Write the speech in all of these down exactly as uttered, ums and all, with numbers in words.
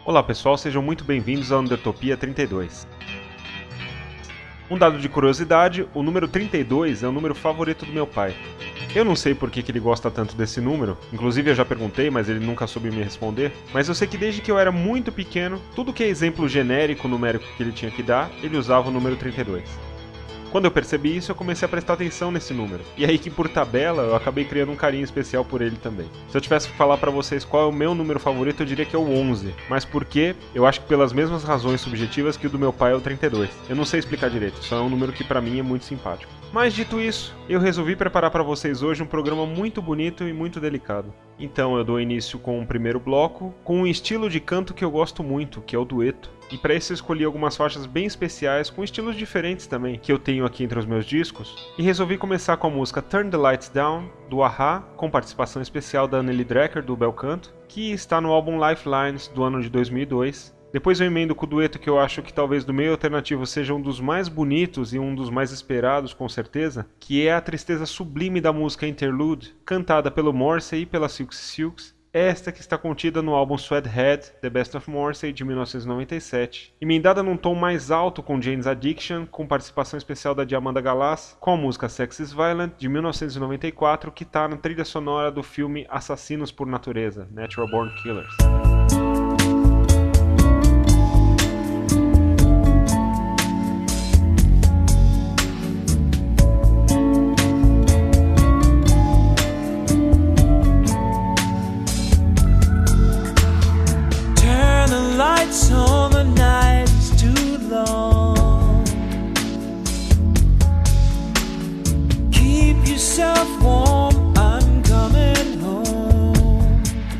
Olá pessoal, sejam muito bem-vindos ao Undertopia trinta e dois. Um dado de curiosidade, o número trinta e dois é o número favorito do meu pai. Eu não sei por que, que ele gosta tanto desse número, inclusive eu já perguntei, mas ele nunca soube me responder, mas eu sei que desde que eu era muito pequeno, tudo que é exemplo genérico numérico que ele tinha que dar, ele usava o número trinta e dois. Quando eu percebi isso, eu comecei a prestar atenção nesse número. E aí que por tabela, eu acabei criando um carinho especial por ele também. Se eu tivesse que falar pra vocês qual é o meu número favorito, eu diria que é o onze. Mas por quê? Eu acho que pelas mesmas razões subjetivas que o do meu pai é o trinta e dois. Eu não sei explicar direito, só é um número que pra mim é muito simpático. Mas dito isso, eu resolvi preparar pra vocês hoje um programa muito bonito e muito delicado. Então eu dou início com o primeiro bloco, com um estilo de canto que eu gosto muito, que é o dueto. E para isso eu escolhi algumas faixas bem especiais, com estilos diferentes também, que eu tenho aqui entre os meus discos. E resolvi começar com a música Turn the Lights Down, do A-ha, com participação especial da Anneli Drecker, do Bel Canto, que está no álbum Lifelines, do ano de dois mil e dois. Depois eu emendo com o dueto que eu acho que talvez do meio alternativo seja um dos mais bonitos e um dos mais esperados, com certeza, que é a tristeza sublime da música Interlude, cantada pelo Morrissey e pela Silk Silks, esta que está contida no álbum Sweathead, The Best of Morrissey, de mil novecentos e noventa e sete, emendada num tom mais alto com Jane's Addiction, com participação especial da Amanda Galas, com a música Sex is Violent, de mil novecentos e noventa e quatro, que está na trilha sonora do filme Assassinos por Natureza, Natural Born Killers. So the night is too long. Keep yourself warm, I'm coming home.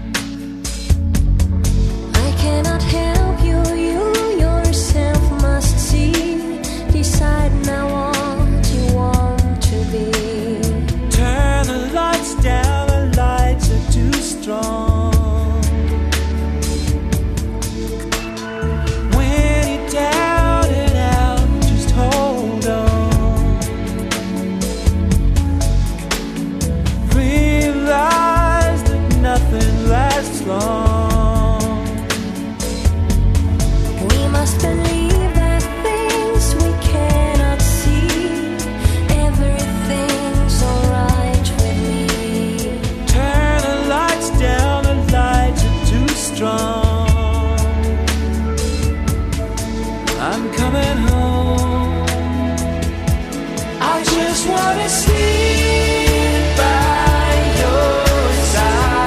I cannot help you, you yourself must see. Decide now what you want to be. Turn the lights down, the lights are too strong. Long. We must believe that things we cannot see. Everything's alright with me. Turn the lights down, the lights are too strong. I'm coming home. I just wanna sleep by your side.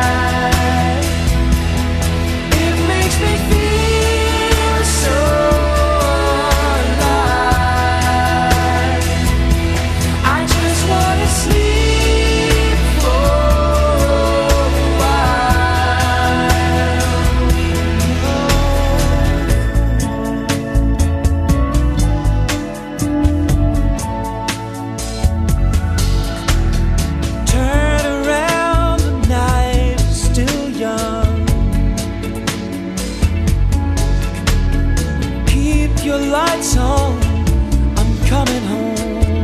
Lights on, I'm coming home.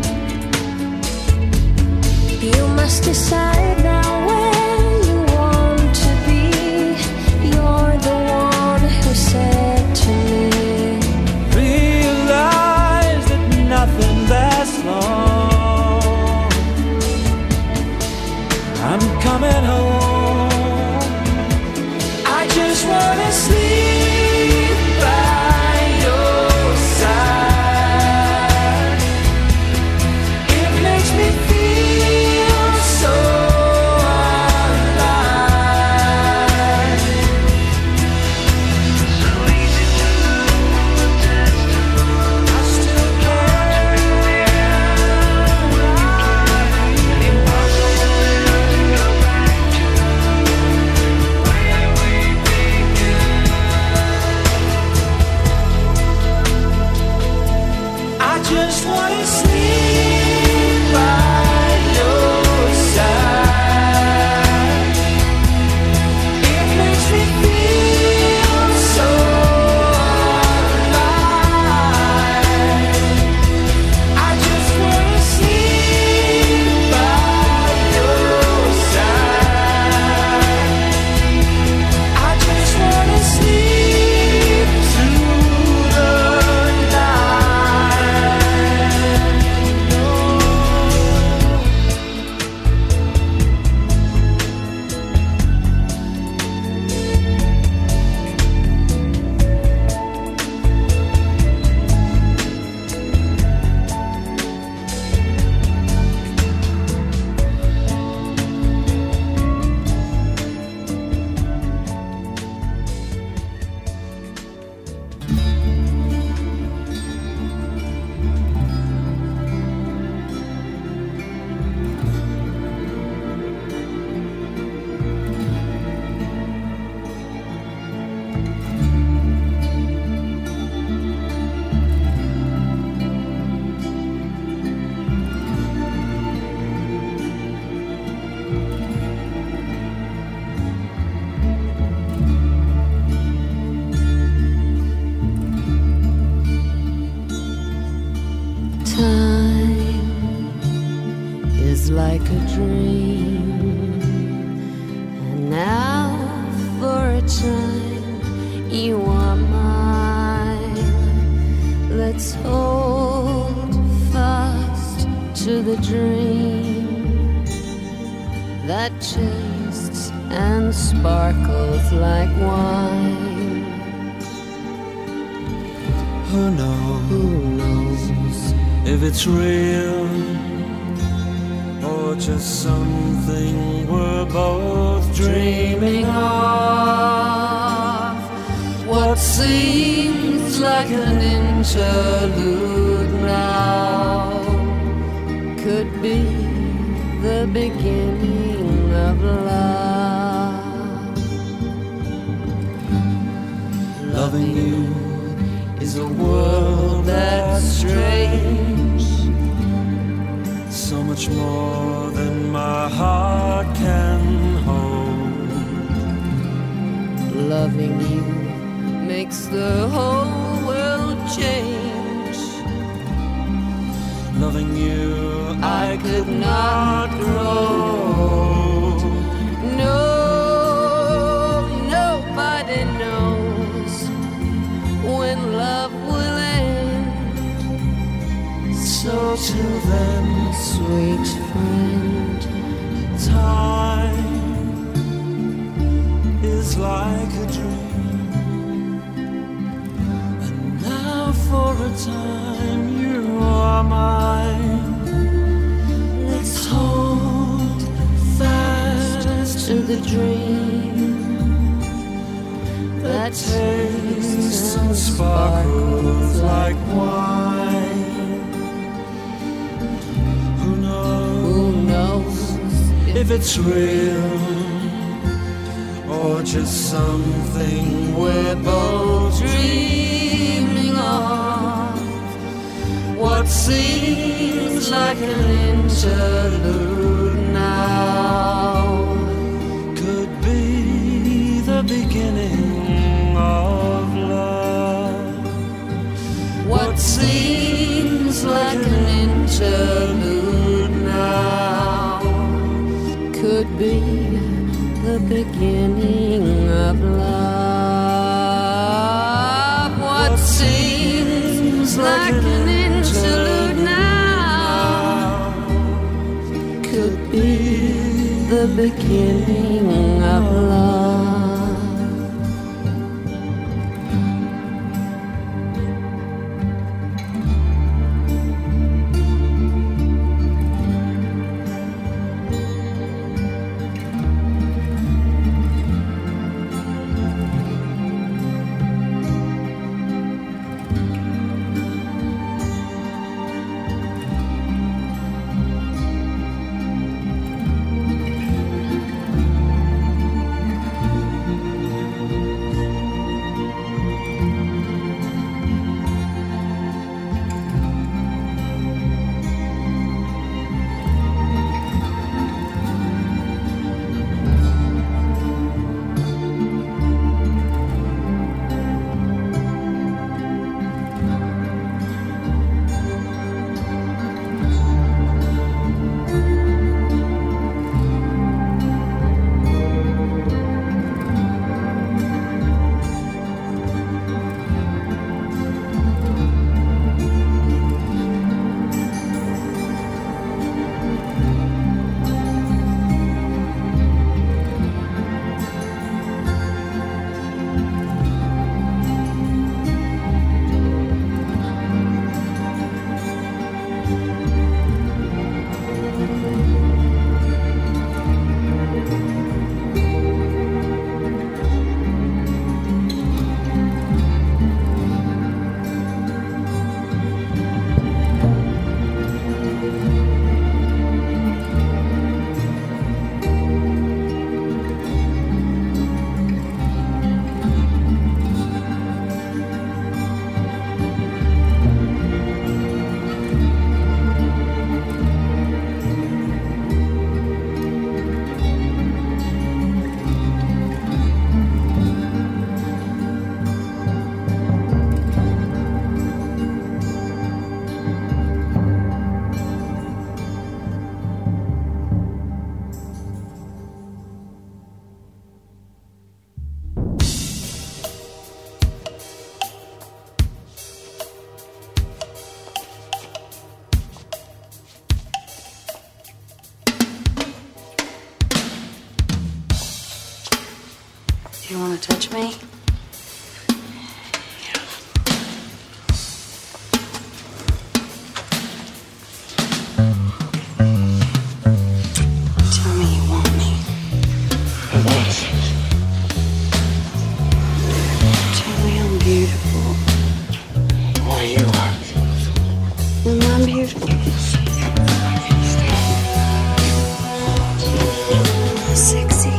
You must decide now where you want to be. You're the one who said to me, realize that nothing lasts long. I'm coming home. I just wanna sleep. is like a dream. And now for a time you are mine. Let's hold fast to the dream that tastes and sparkles like wine. Who knows, Who knows if it's real or just something we're both dreaming of? what seems like an interlude now could be the beginning of love. Loving you is a world that's strange, so much more than my heart can hold. Loving you makes the whole world change. Loving you, I could not grow. No, nobody knows when love will end. So till then, Sweet friend, time is like a dream. And now for a time you are mine. Let's hold fast to the dream that tastes and sparkles like wine. Who knows, who knows if it's real or just something we're both dreaming of? What seems like an interlude now could be the beginning of love. What seems like an interlude now could be the beginning of love. What seems like an interlude now could be the beginning of love. Do you want to touch me? Tell me you want me. Tell me I'm beautiful. Why you are? And I'm beautiful. Sexy.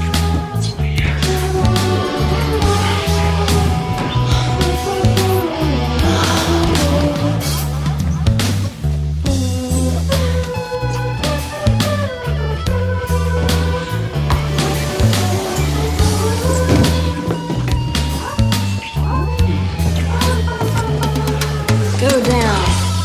Go down.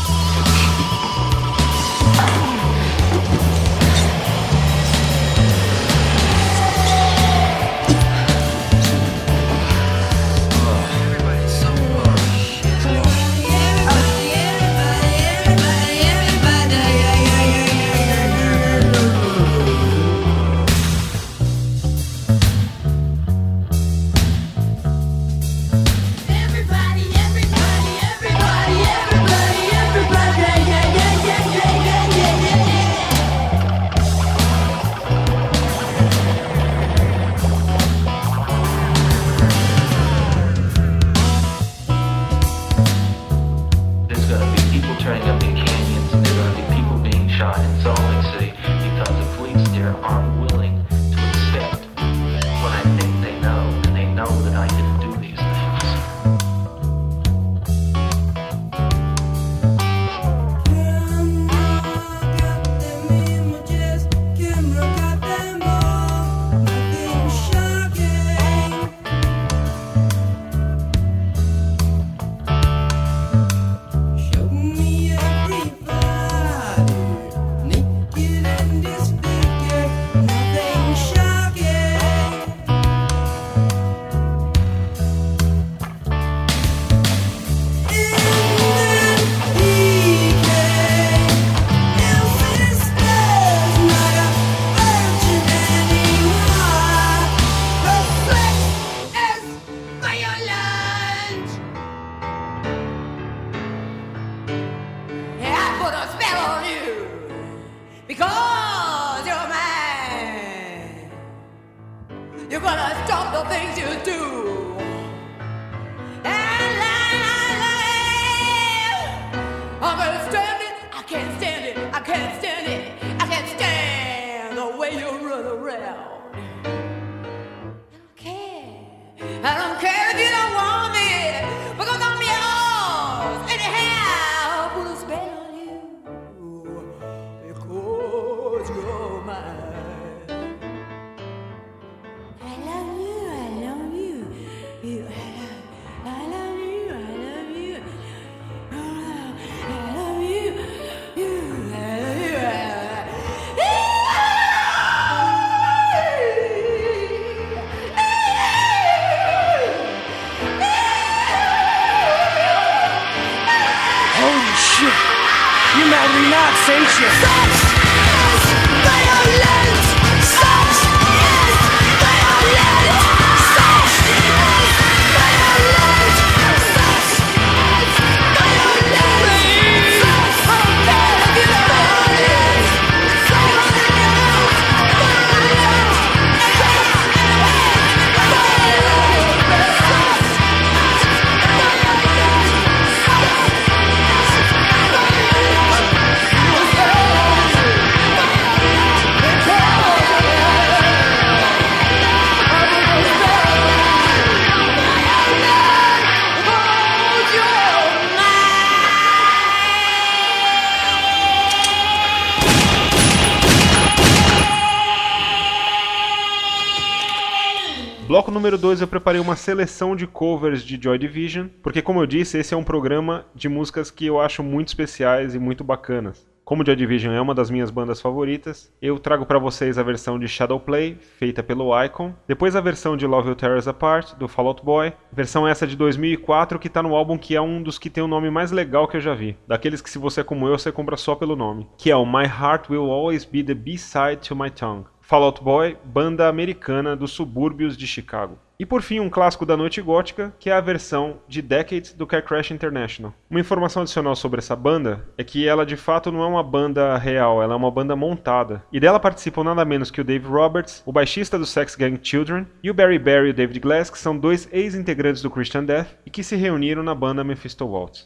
There's going to be people turning up in canyons, and there are going to be people being shot in Salt Lake City because the police there aren't willing to accept what I think they know, and they know that I didn't do these things. Because you're mine. You're gonna stop the things you do. And I can't stand it. I can't stand it. I can't stand it. I can't stand the way you run around. I don't care. I don't care if you don't want me, because I'm yours. Anyhow, put a spell on you. Because you're mine. I love you, I love you. You, I love you, I love you. I love you, you, I love you. Holy shit! You mad me not, ain't you? Such is violence. Such is violence. Such is violence. Such is violence. Such I don't care if you don't want it. Somebody else. Somebody else. Bloco número dois eu preparei uma seleção de covers de Joy Division, porque como eu disse, esse é um programa de músicas que eu acho muito especiais e muito bacanas. Como Joy Division é uma das minhas bandas favoritas, eu trago para vocês a versão de Shadowplay, feita pelo Icon, depois a versão de Love Will Tear Us Apart, do Fall Out Boy, versão essa de dois mil e quatro que tá no álbum que é um dos que tem o nome mais legal que eu já vi, daqueles que se você é como eu, você compra só pelo nome, que é o My Heart Will Always Be the B-Side to My Tongue. Fall Out Boy, banda americana dos subúrbios de Chicago. E por fim, um clássico da noite gótica, que é a versão de Decades do Car Crash International. Uma informação adicional sobre essa banda é que ela de fato não é uma banda real, ela é uma banda montada. E dela participam nada menos que o Dave Roberts, o baixista do Sex Gang Children, e o Barry Barry e o David Glass, que são dois ex-integrantes do Christian Death e que se reuniram na banda Mephisto Waltz.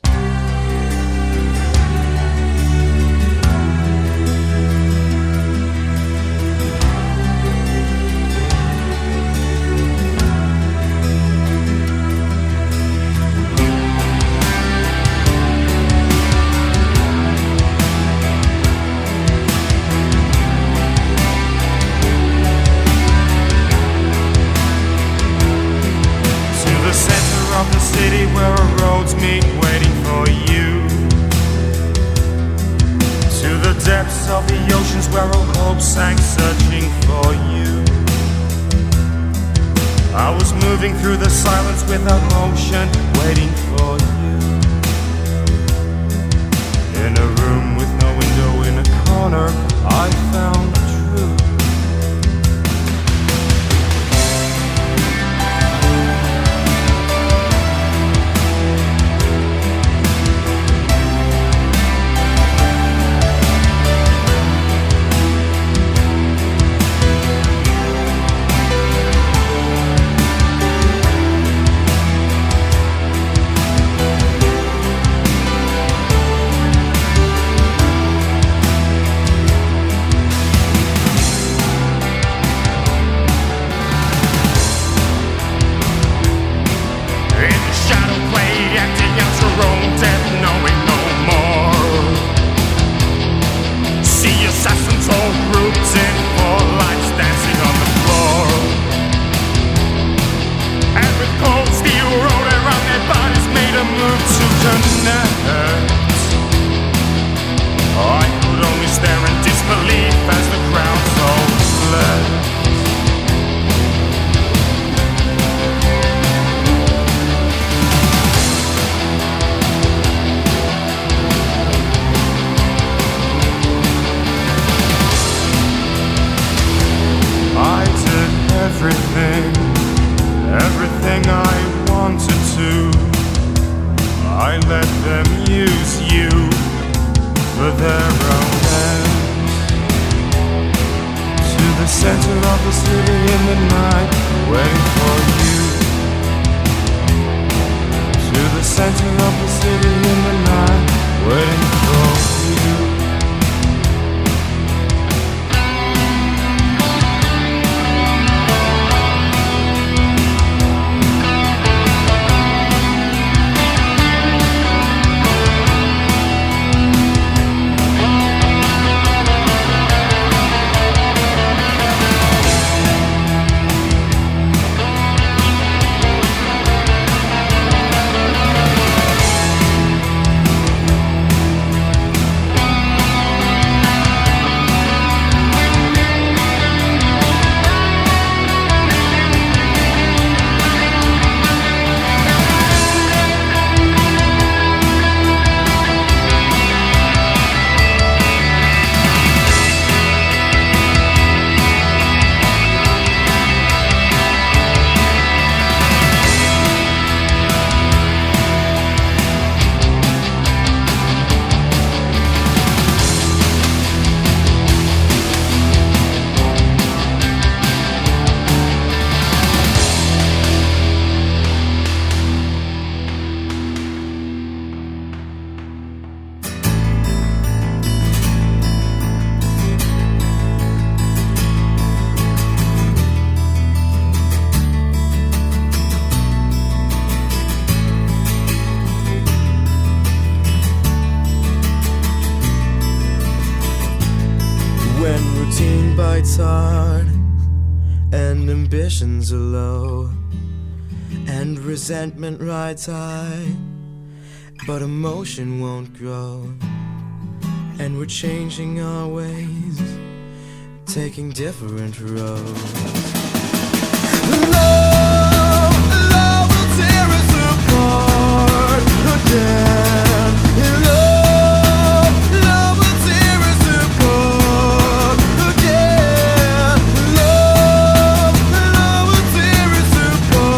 bites hard and ambitions are low and resentment rides high, but emotion won't grow, and we're changing our ways, taking different roads. Love, love will tear us apart again. Love, love will tear us apart again. Love, love will tear us apart.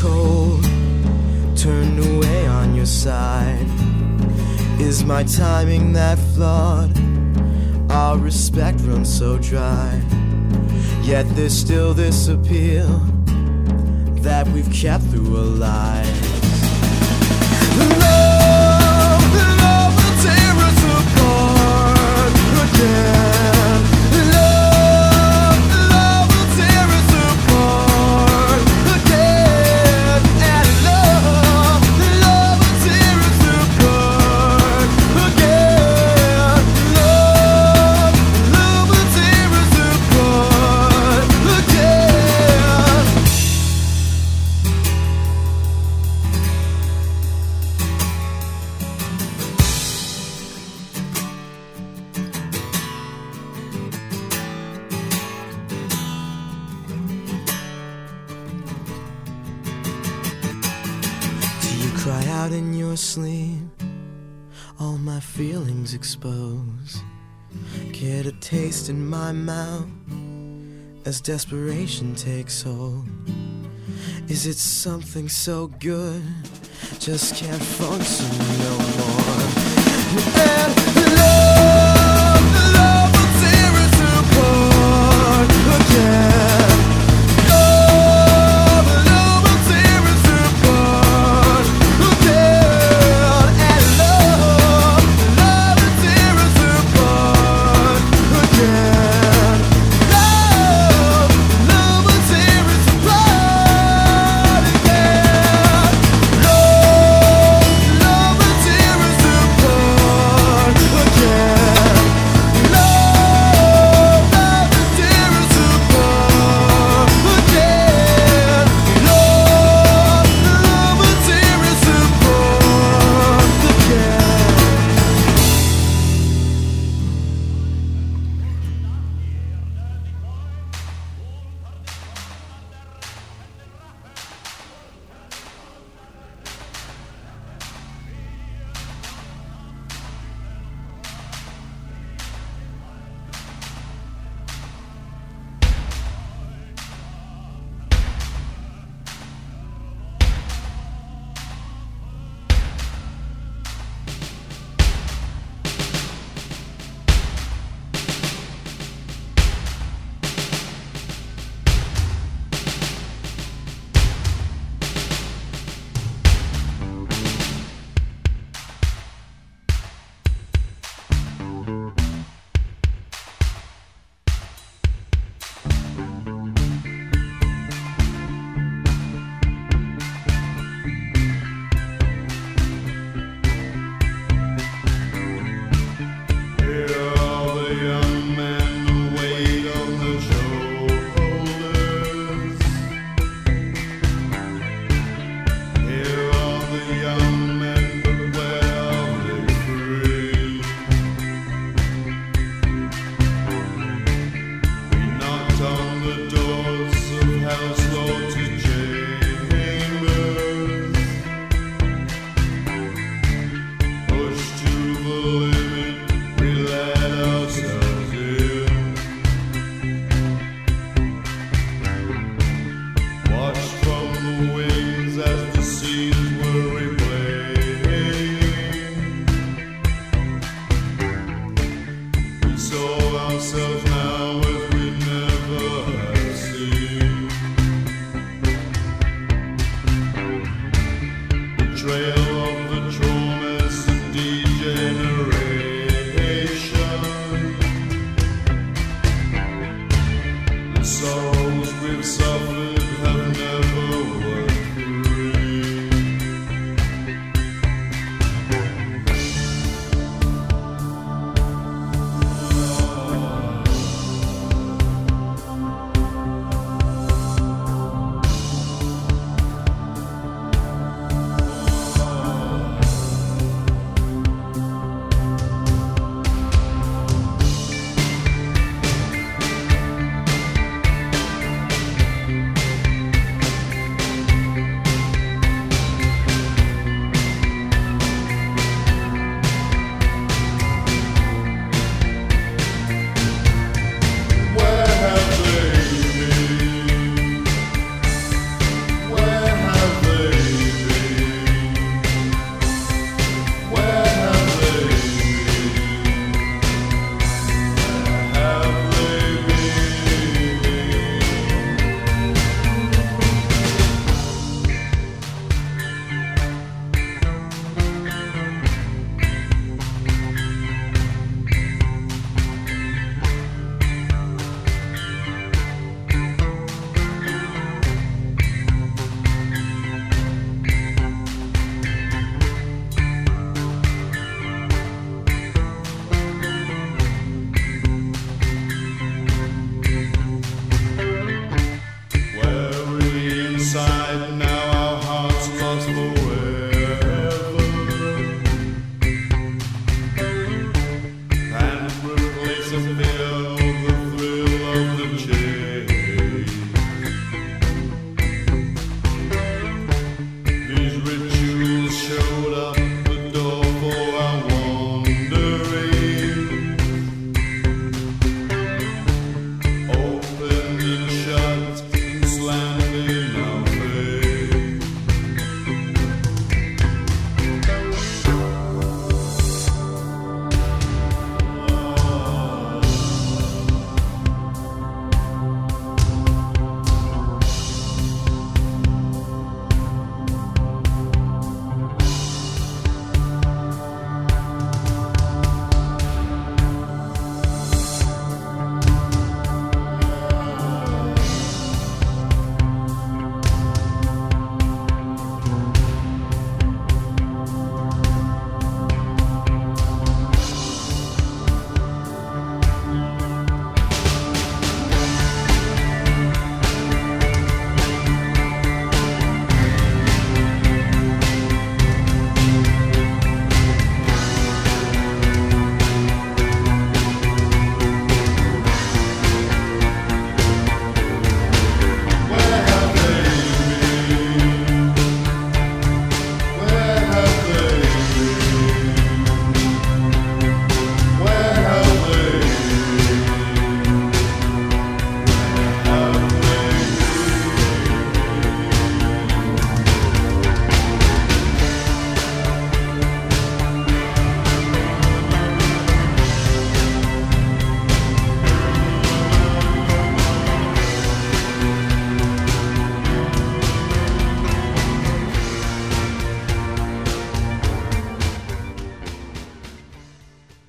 cold, turned away on your side. Is my timing that flawed? Our respect runs so dry. Yet there's still this appeal that we've kept through a lie. Love, love will tear us apart again. Love, love will tear us apart again. And love, love will tear us apart again. Love, love will tear us apart again. Do you cry out in your sleep? All my feelings expose. Get a taste in my mouth as desperation takes hold. Is it something so good? Just can't function no more. And love, love will tear us apart again. Love, love will tear us apart again. And love, love will tear us apart again. Love, love will tear us apart again. Love, love will tear us apart again. Love, love will tear us apart again. Love, love will tear us apart again.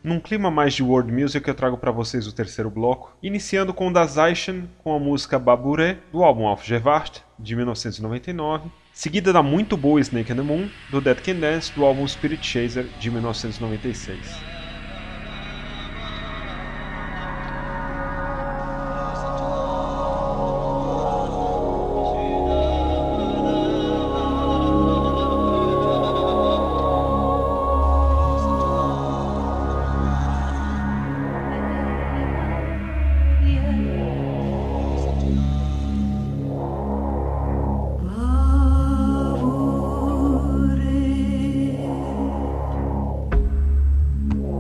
Num clima mais de world music, eu trago para vocês o terceiro bloco, iniciando com o Das Zeichen, com a música Babure, do álbum Aufgewacht, de mil novecentos e noventa e nove, seguida da muito boa Snake and the Moon, do Dead Can Dance, do álbum Spirit Chaser, de mil novecentos e noventa e seis. Babure.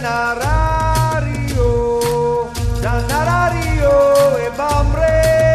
Generario, Generario e Bambre.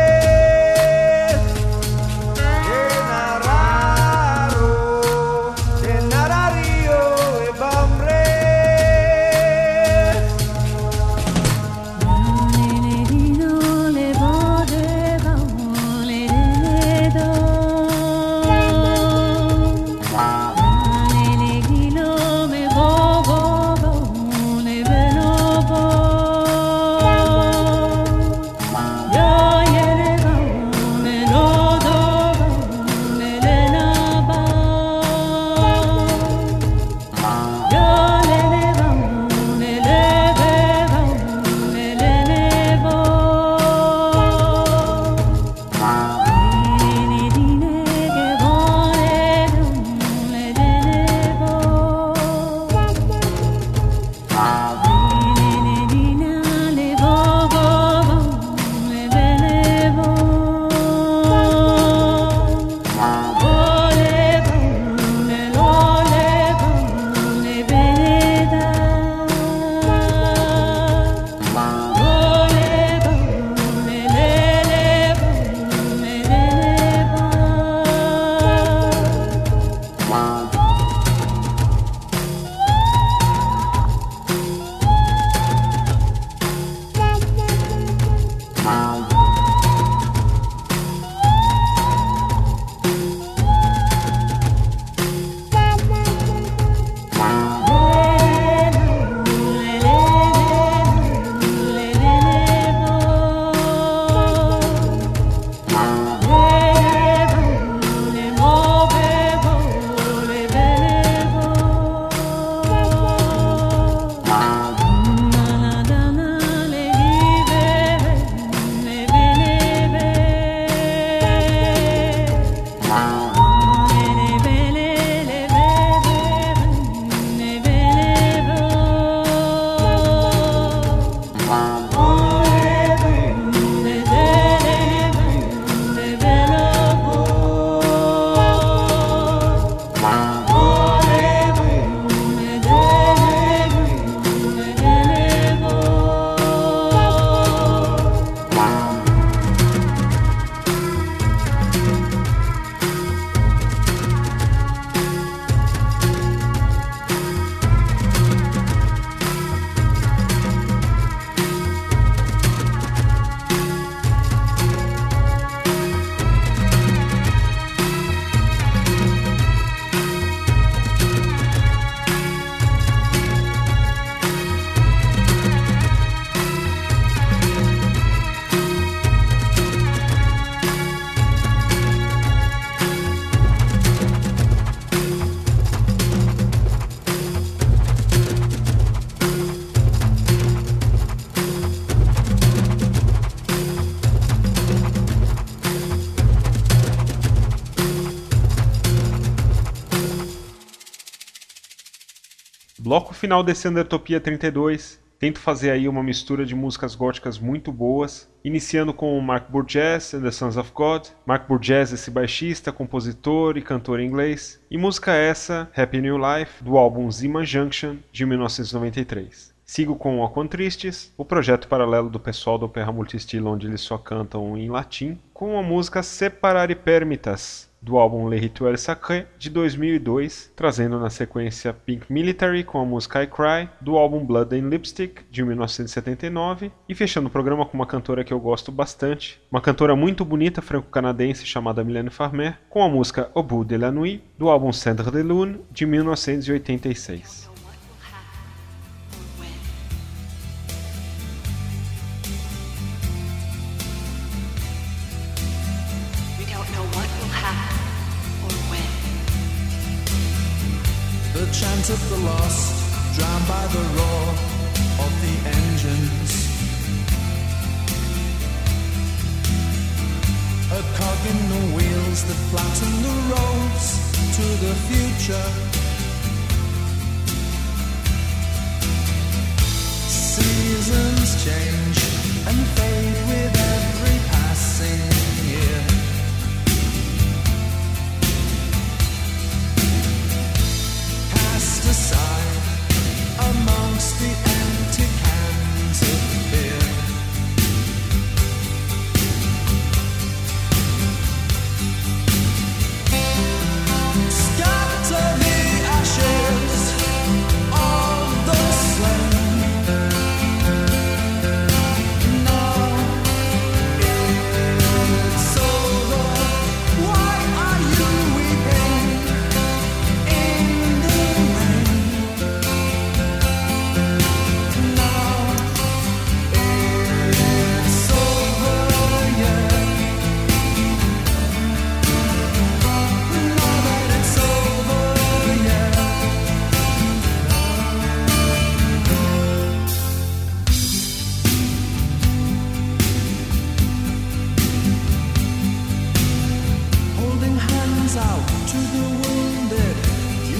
Bloco final desse Undertopia trinta e dois, tento fazer aí uma mistura de músicas góticas muito boas, iniciando com Mark Burgess and the Sons of God. Mark Burgess, esse baixista, compositor e cantor inglês, e música essa, Happy New Life, do álbum Zima Junction, de mil novecentos e noventa e três. Sigo com O Quan Tristes, o projeto paralelo do pessoal do Opera Multistilo, onde eles só cantam em latim, com a música Separare Permitas, do álbum Le Rituel Sacré, de dois mil e dois, trazendo na sequência Pink Military com a música I Cry, do álbum Blood and Lipstick, de mil novecentos e setenta e nove, e fechando o programa com uma cantora que eu gosto bastante, uma cantora muito bonita franco-canadense chamada Mylène Farmer, com a música Au bout de la nuit, do álbum Cendre de Lune, de mil novecentos e oitenta e seis. The chant of the lost, drowned by the roar of the engines. A cog in the wheels that flatten the roads to the future. Seasons change and fade with every passing year. Aside amongst the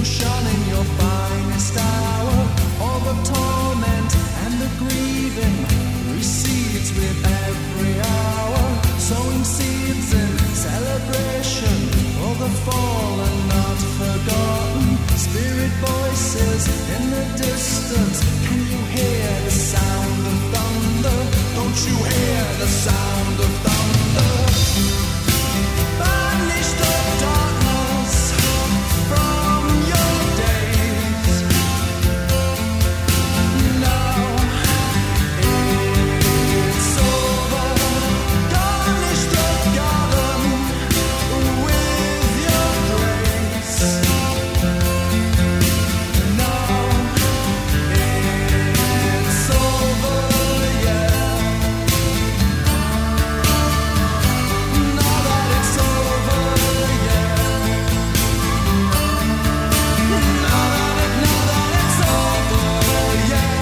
shone in your finest hour. All the torment and the grieving recedes with every hour. Sowing seeds in celebration for the fallen not forgotten. Spirit voices in the distance. Can you hear the sound of thunder? Don't you hear the sound of thunder? Banish the darkness from your days. Now it's over. Garnish the garden with your grace. Now it's over, yeah. Now that it's over, yeah. Now that it, now that it's over, yeah.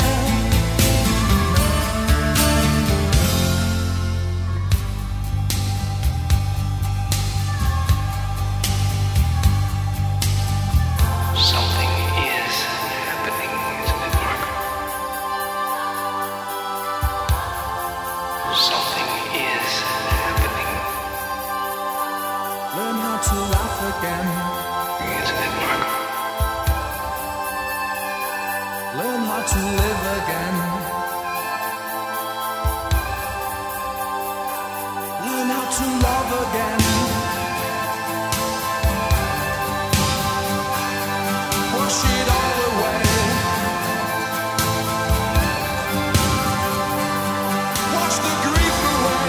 Something is happening, isn't it, Mark? Something is happening, Learn how to laugh again. isn't it, Mark? Learn how to live again. Learn how to love again. Wash it all away. Wash the grief away.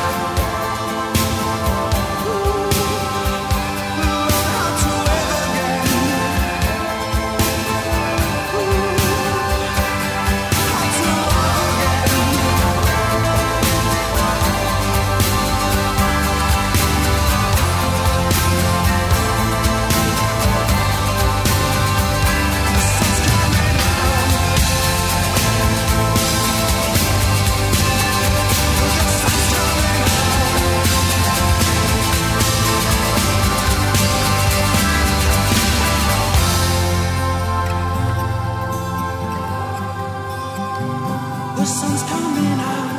Learn how to live again. How to love again. The sun's coming out.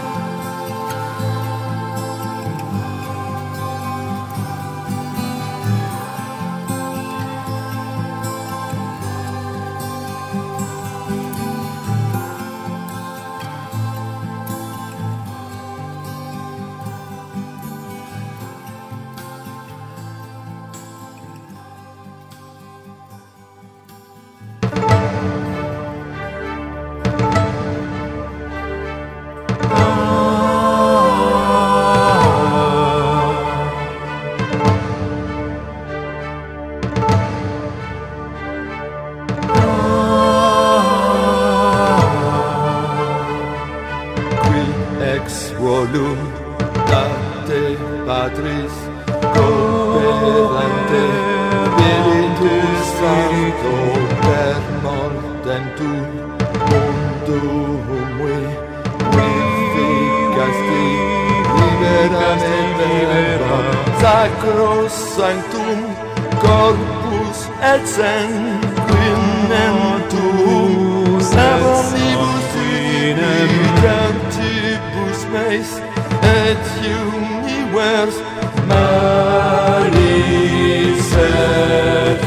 Qui ex voluntate Patris cooperante Spiritus Sancto per mortem tu mundum vi vificasti liberamente sacrosanctum corpus et sanguinem tuus et omnibus Gentibus meis et univers Maris et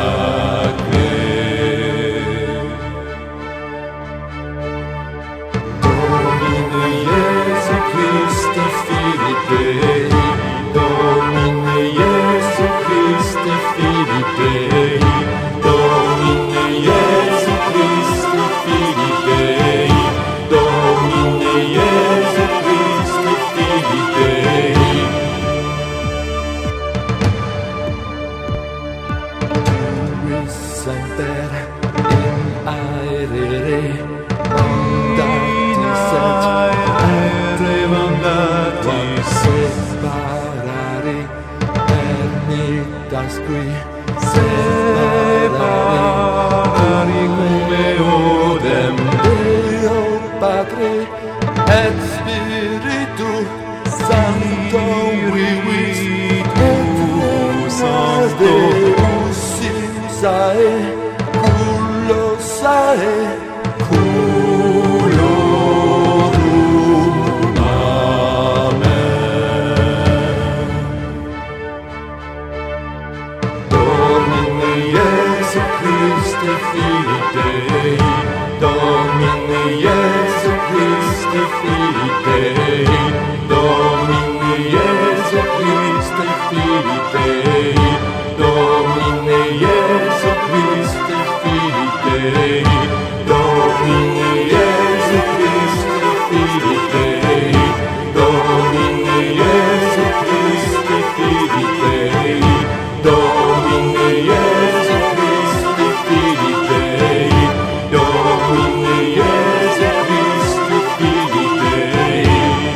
Facne Domine Iesu Christe Filii Dei Domine Iesu Christe Filii Dei Domine Iesu Christe Filii Dei Domine Iesu Christe Filii Dei Tuis semper in aere mandatis et mandatis separare ermitas qui separare come odem Deo Patre et Spiritu Sancto vivit et Deus in sae cullosare culorum amen. Domine Iesu Christe Filii Dei, Domine Iesu Christe Filii Dei, Domine Iesu Christe Filii Dei, Domine Iesu Christe Filii Dei, Domine Iesu Christe Filii Dei, Domine Iesu Christe Filii Dei, Domine Iesu Christe Filii Dei, Domine Iesu Christe Filii Dei.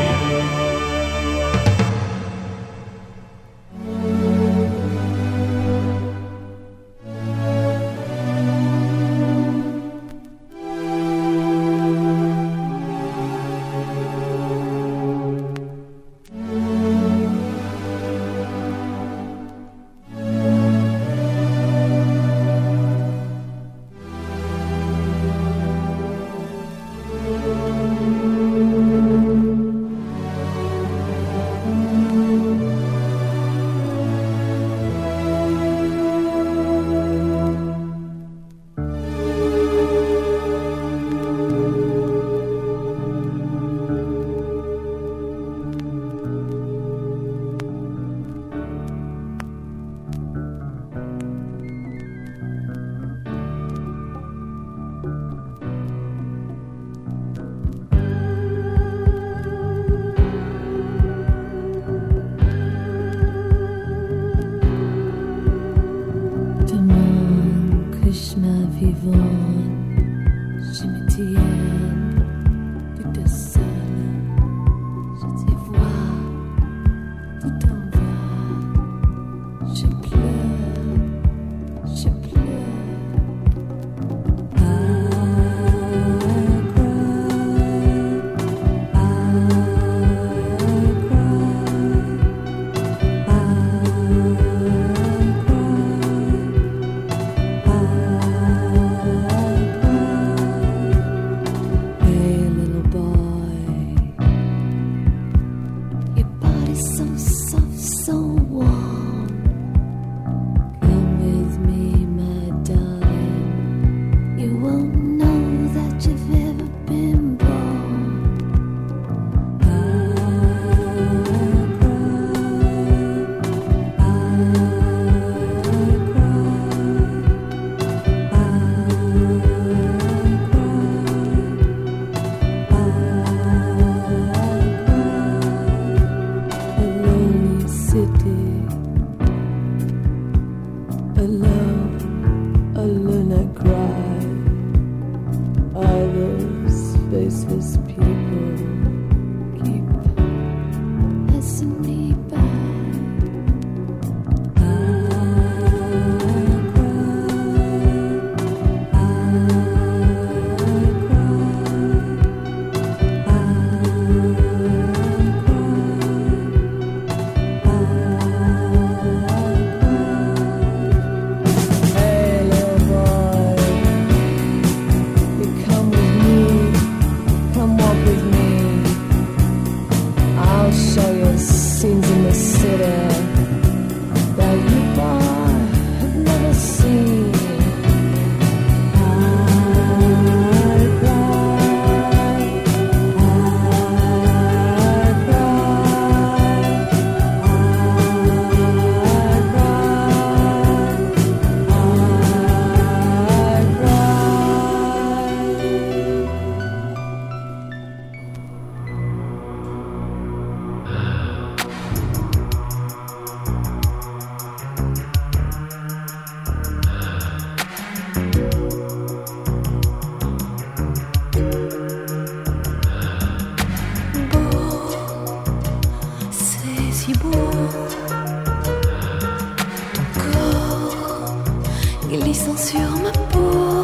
glissant sur ma peau,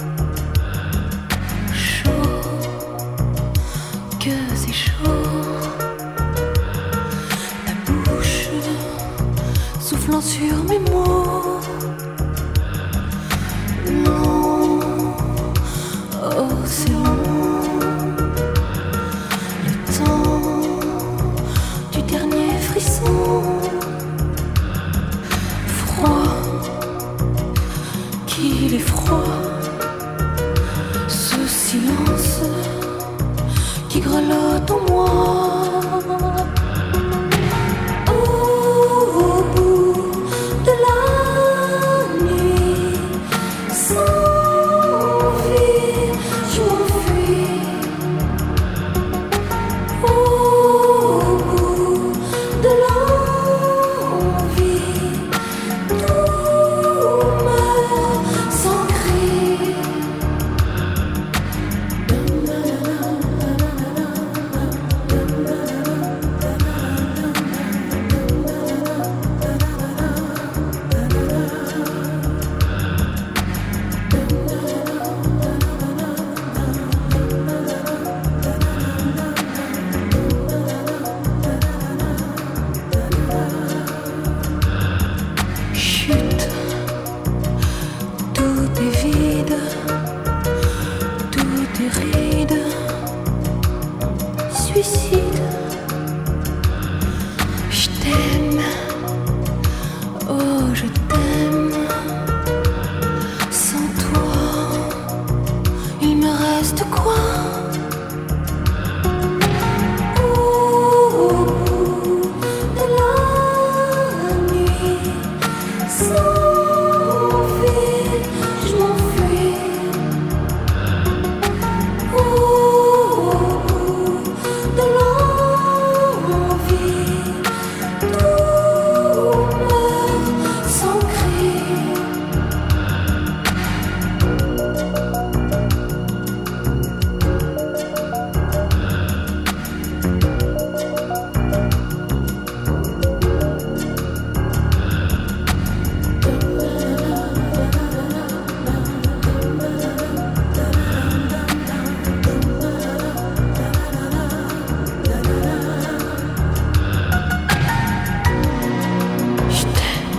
chaud, que c'est chaud, la bouche soufflant sur mes mots, non. qu'il est froid, ce silence qui grelotte en moi. Au bout de la nuit, sans vie, je m'enfuis. Au bout de l'envie, tout meurt sans cri. Chute, tout est vide, tout est ride, suicide. Je t'aime, oh je t'aime. Sans toi, il me reste quoi? Au bout de la nuit, sans vie, je m'enfuis. Au bout de l'envie, tout meurt sans cri. Je t'aime.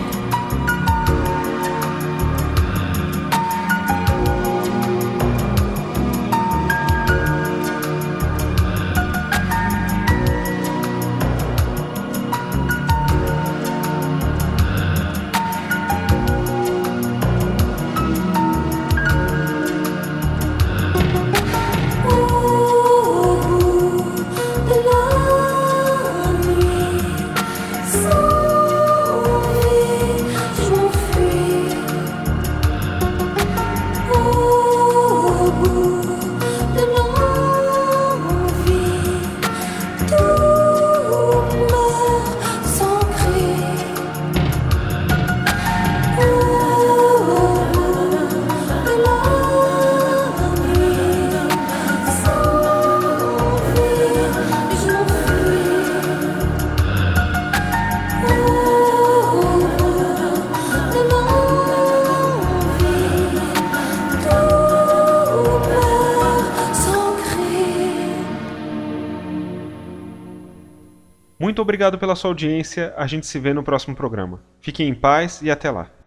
Au bout de la nuit, sans vie, je m'enfuis. Au bout de l'envie, tout meurt sans cri. Au bout de la nuit, sans vie, je m'enfuis. Au bout de l'envie, tout meurt sans cri. Muito obrigado pela sua audiência, a gente se vê no próximo programa. Fiquem em paz e até lá.